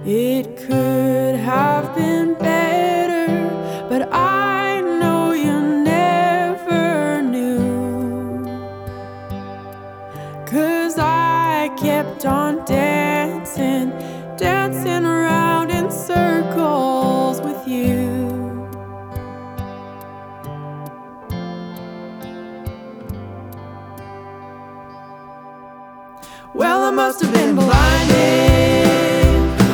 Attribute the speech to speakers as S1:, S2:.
S1: It could have been better, but I know you never knew. 'Cause I kept on dancing, dancing around in circles with you. Well, I must have been blinded.